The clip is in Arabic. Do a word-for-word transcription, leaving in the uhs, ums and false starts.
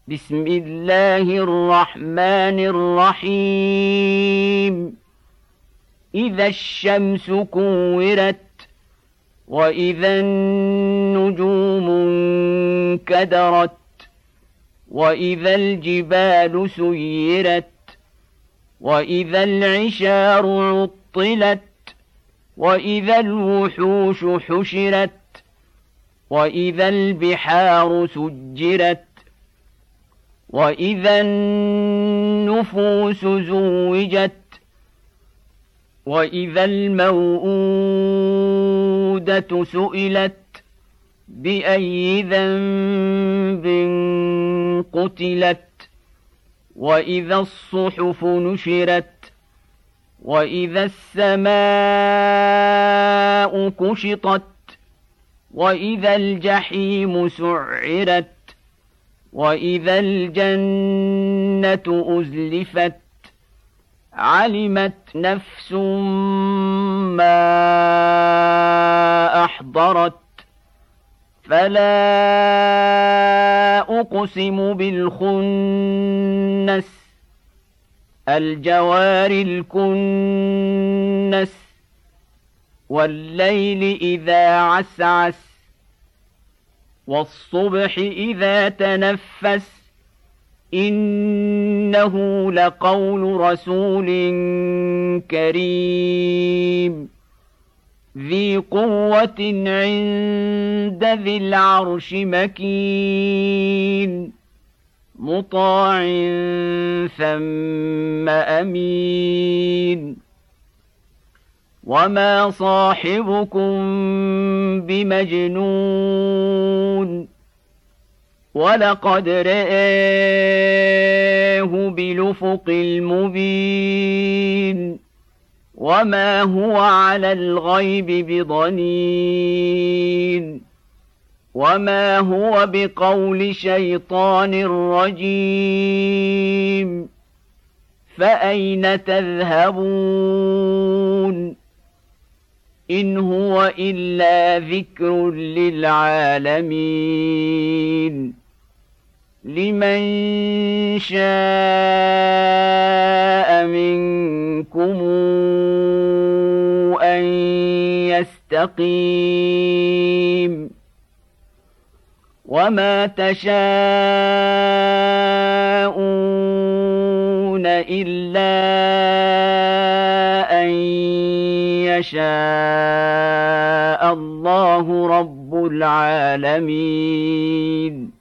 بسم الله الرحمن الرحيم إذا الشمس كورت وإذا النجوم انكدرت وإذا الجبال سيرت وإذا العشار عطلت وإذا الوحوش حشرت وإذا البحار سجرت وإذا النفوس زوجت وإذا الموءودة سئلت بأي ذنب قتلت وإذا الصحف نشرت وإذا السماء كشطت وإذا الجحيم سعرت وإذا الجنة أزلفت علمت نفس ما أحضرت فلا أقسم بالخنس الجوار الكنس والليل إذا عسعس والصبح إذا تنفس إنه لقول رسول كريم ذي قوة عند ذي العرش مكين مطاع ثم أمين وما صاحبكم بمجنون ولقد رآه بالأفق المبين وما هو على الغيب بضنين وما هو بقول شيطان رجيم فأين تذهبون إن هو إلا ذكر للعالمين لمن شاء منكم أن يستقيم وما تشاءون إلا أن يشاء الله رب العالمين.